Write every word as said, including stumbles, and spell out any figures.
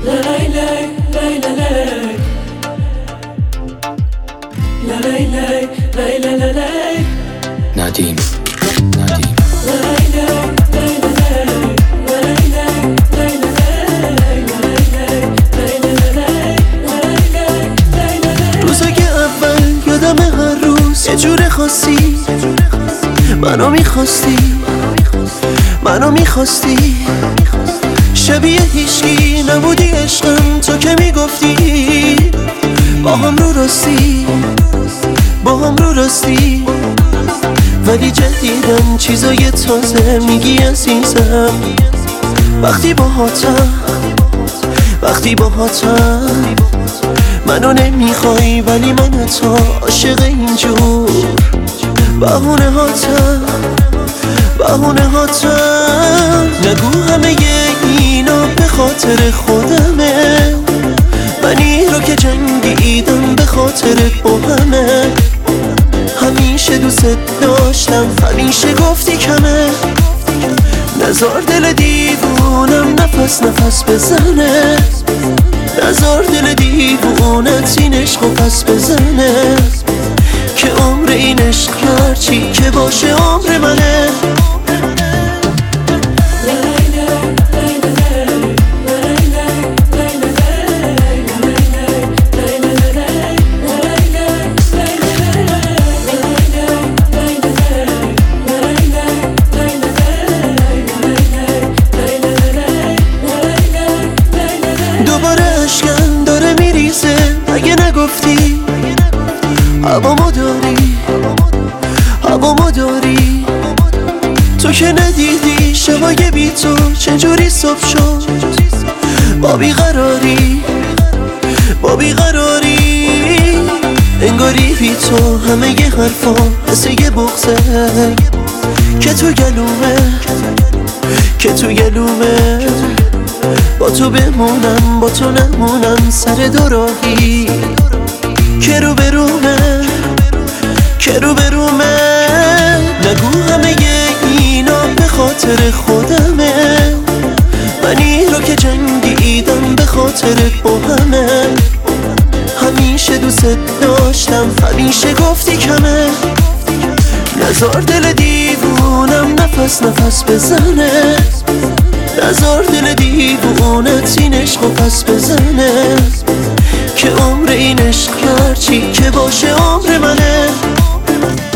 ندیم ندیم روزای اول یادم هر روز یه جور خاصی منو میخواستی منو میخواستی شبیه هیچکی نبودی عشقم تو که میگفتی با هم رو راستی با هم رو راستی ولی جدیدن چیزای تازه میگی عزیزم وقتی باهاتم وقتی باهاتم منو نمیخوای ولی من تو عاشق اینجور بهونه هاتم بهونه هاتم نگو همه اینا به خاطر خودمه منی رو که جنگیدم به خاطرت با همه همیشه دوست داشتم همیشه گفتی کمه نزار دل دیوونم نفس نفس بزنه نزار دل دیوونت این عشقو پس بزنه که عمر این عشق هرچی که باشه عمر منه دوباره اشکم داره میریزه اگه نگفتی هوامو داری هوامو داری تو که ندیدی شبای بی تو چجوری صبح شد با بیقراری با بیقراری انگاری بی تو همه ی حرفا مثل یه بغضه که تو گلومه که تو گلومه با تو بمونم با تو نمونم سر دو راهی که رو برومه که رو برومه نگو همه اینا به خاطر خودمه منی رو که جنگیدم به خاطرت با همه همیشه دوست داشتم همیشه گفتی کمه نزار دل دیوونم نفس نفس بزنه نزار دل دیوونت این عشقو پس بزنه که عمر این عشق هرچی که باشه عمر منه